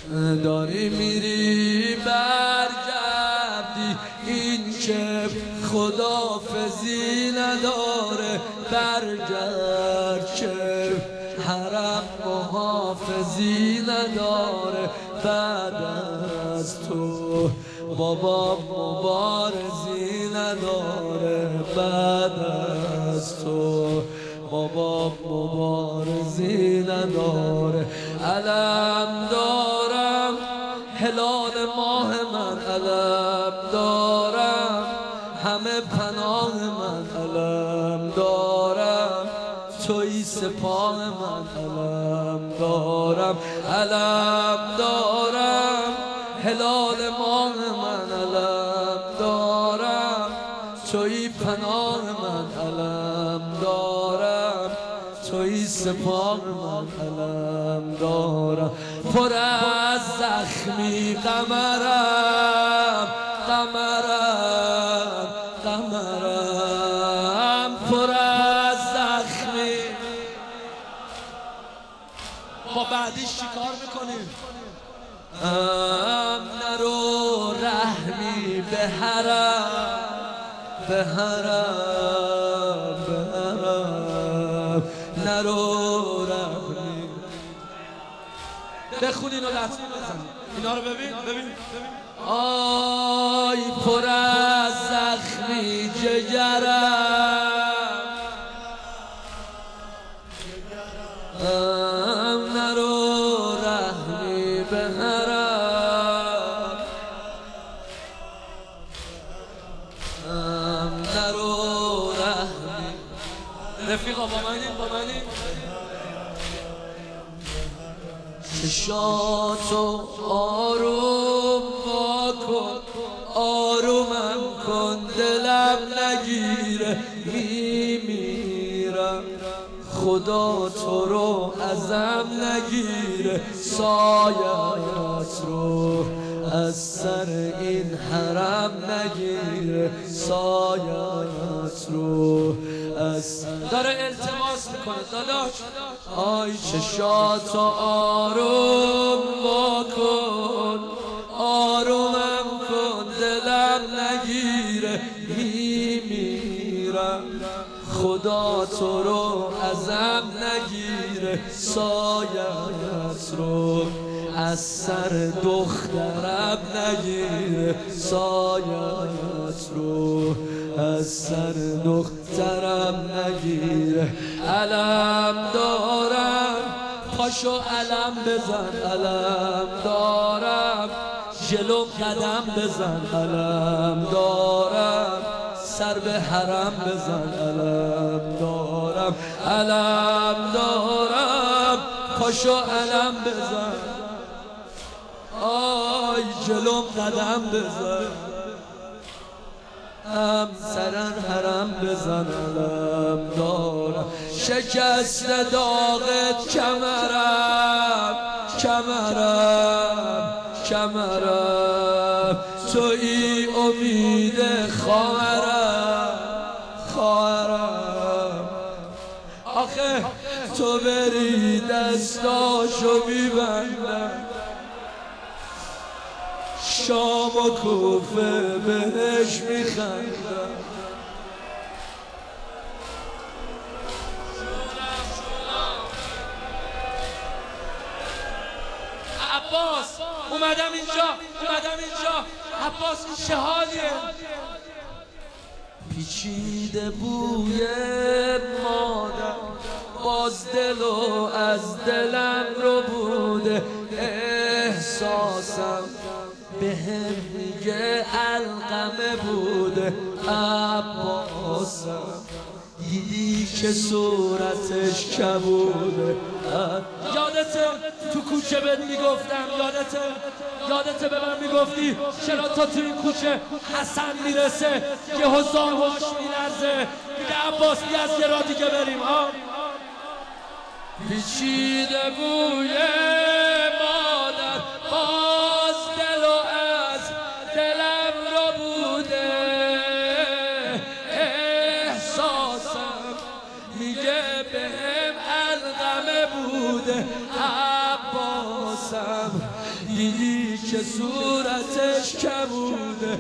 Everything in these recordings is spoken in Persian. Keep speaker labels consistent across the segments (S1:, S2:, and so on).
S1: داری میری برگردی، این که خدافزی نداره. برگرد که حرم محافظی نداره. بعد از تو بابا مبارزی نداره. بعد از تو بابا مبارزی نداره. علم دارم هلال ماه من، علم دارم همه پناه من، علم دارم توی سپاه من، علم دارم. علم دارم هلال ماه من، علم دارم توی پناه من، علم دارم توی سپاه من، علم دارم. پر از زخمی قمرم، قمرم، قمرم، پر از زخمی.
S2: با بعدیش چی کار میکنیم؟
S1: نرو رحمی به حرم، به حرم، به حرم، نرو رحمی.
S2: بخونین و لطفی بزنین اینا رو. ببین ببین
S1: آی پر از زخمی جگرم، نرو رحمی به حرم، نرو رحمی.
S2: رفیقا با منین، با منین.
S1: چشاتو آروم واکن، آرومم کن، دلم نگیره میمیرم. خدا تو رو ازم نگیره، سایت رو از سر این حرم نگیره، سایت رو از.
S2: داره التماس میکنه داداش.
S1: آی چشاتو آروم واکن، آرومم کن، دلم نگیره میمیرم. خدا تو رو ازم نگیره، سایت رو از سر دخترم نگیره، سایت رو از سر دخترم نگیره. علم دارم پاشو علم بزن، علم دارم جلو قدم بزن، علم دارم سر به حرم بزن، علم دارم، علم دارم پاشو علم بزن. آی جلو قدم بزن، سرن حرم بزن، علم دارم. شکست داغت کمرم، کمرم، کمرم، توی امید خواهرم، خواهرم. آخه تو بری دستاشو میبندم، شام و کوفه بهش میخندم.
S2: عباس اومدم اینجا، اومدم اینجا. عباس این چه حالیه؟
S1: پیچیده بوی مادر باز دلو از دلم رو بوده، احساسم به هم میگه علقمه بوده. عباسم دیدی که صورتش کبوده.
S2: یادته تو کوچه بهت میگفتم، یادته به من میگفتی چرا تا تو این کوچه حسن میرسه یه حضارهاش میلرزه، میگه عباس بیا از یه راه دیگه بریم.
S1: پیچیده بوی مادر باز دلو از دلم رو بوده، احساسم میگه بهم علقمه بوده. عباسم عباسم دیدی که صورتش کبوده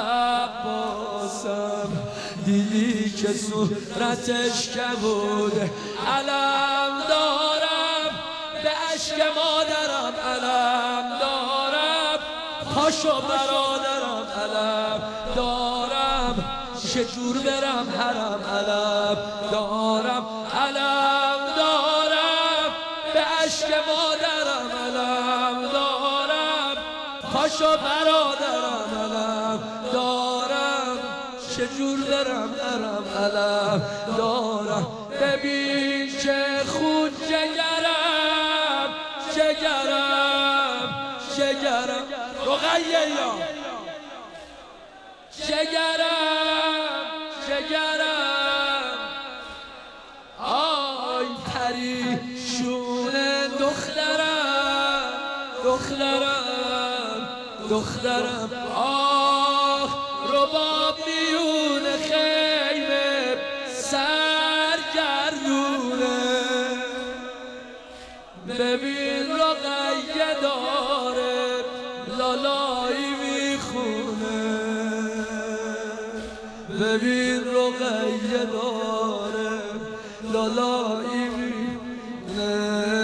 S1: عباسم دیدی که صورتش کبوده علم دارم به عشق مادرم علم دارم پاشو برادرم علم دارم چجور برم حرم علم دارم علم دارم به عشق مادرم علم دارم پاشو برادرم علم دارم چجور برم حرم علم دارم ببین که خود جگرم جگرم جگرم رقیه یا جگرم جگرم آی پریشون دخترم دخترم دخترم آه رباب میون خیمه سرگردونه ببین رقیه داره لالایی میخونه ببین رقیه داره لالایی میخونه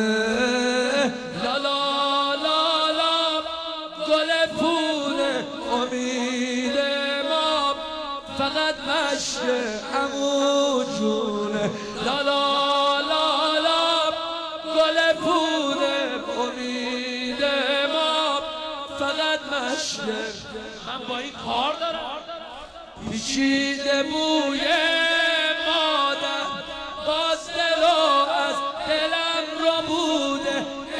S1: لالا لالا گل پونه امید ما فقط مشت عمو جونه لالا لالا گل پونه امید ما فقط مشت
S2: من با این کار دارم
S1: پیچیده بوی مادر باز دل از دلم رو بوده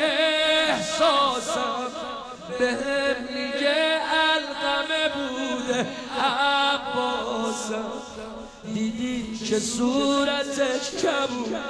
S1: احساسم بهم میگه علقمه بوده عباسم دیدی که صورتش کبوده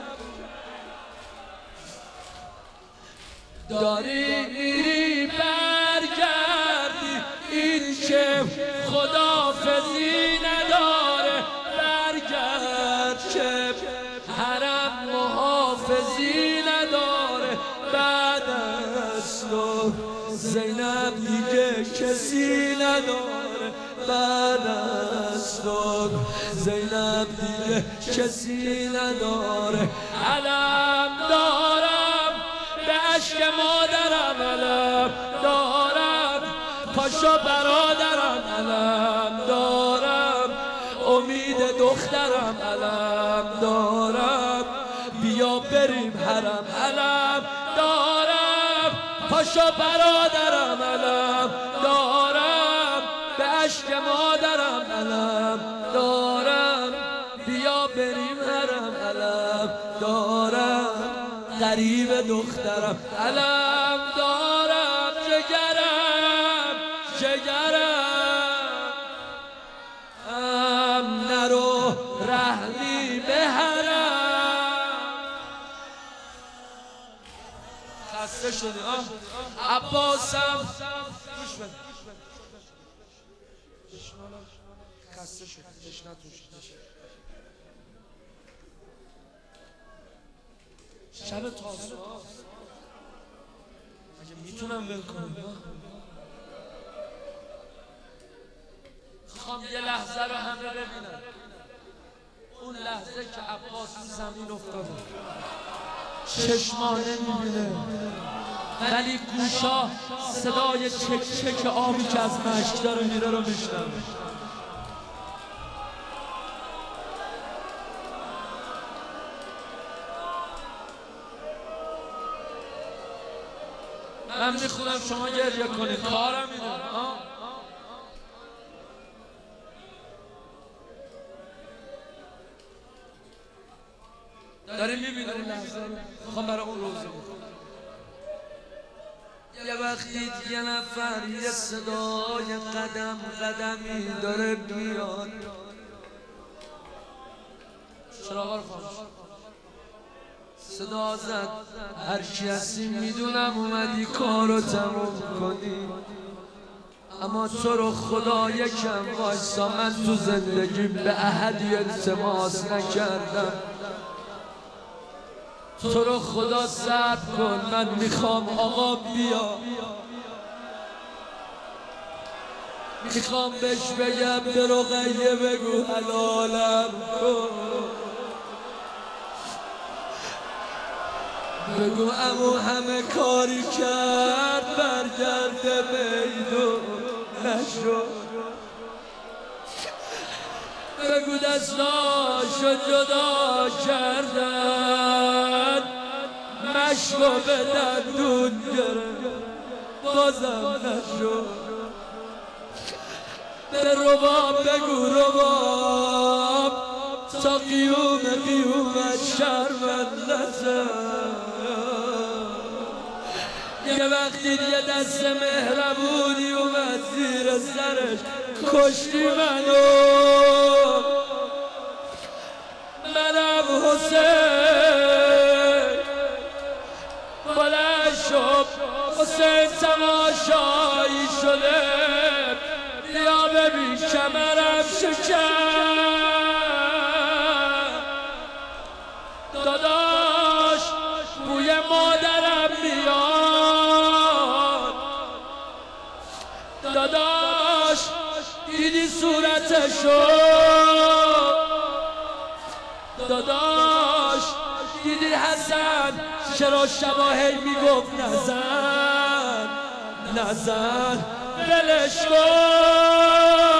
S1: داری میری برگردی این که خدافزی نداره برگرد که حرم محافظی نداره بعد از تو زینب دیگه کسی نداره بعد از تو زینب دیگه کسی نداره علم دارم به عشق مادرم علم دارم پاشو برادرم علم دارم امید دخترم علم دارم بیا بریم حرم علم دارم پاشو برادرم علم دارم به عشق مادرم علم دارم بیا بریم حرم علم دارم غریب دخترم علم دارم جگرم جگرم نرو رحمی به حرم خسته شدی عباسم گوش بده خسته شدی شب تاسوعا مگه میتونم ول کنم میخوام یه لحظه رو همه ببینم اون لحظه که عباس زمین افتاده چشمانه میبینه ولی گوشا صدای چک چک آبی که از مشک داره میره رو میشنوه من میخونم شما گریه کنید کارم اینه داریم میبینیم اون لحظه میخوام برای اون روزه یه وقتی یه نفر یه صدای قدم قدمی داره بیاد چراغا رو خاموش صدا زد هر کی هستی میدونم اومدی کارو تموم کنی اما تو رو خدا یکم وایسا من تو زندگی به احدی التماس نکردم تو رو خدا صبر کن، من میخوام آقا بیا، میخوام بهش بگم به رقیه بگو حلالم کن، بگو عمو همه کاری کرد برگرده میدون نشد، بگو دستاشو جدا کردن مشکو به دندون گرفت بازم نشد، به رباب بگو رباب تا قیومت شرمندته، یه وقتی یه دست مهربونی اومد زیر سرش کشتی منو، منم حسین بلند شد، حسین تماشایی شده، بیا ببین کمرم شکن، داداش بوی مادرم میاد، داداش دیدی صورتشو، داداش دیدی حسن چرا شباهی میگفت نزن نزن ولش کن.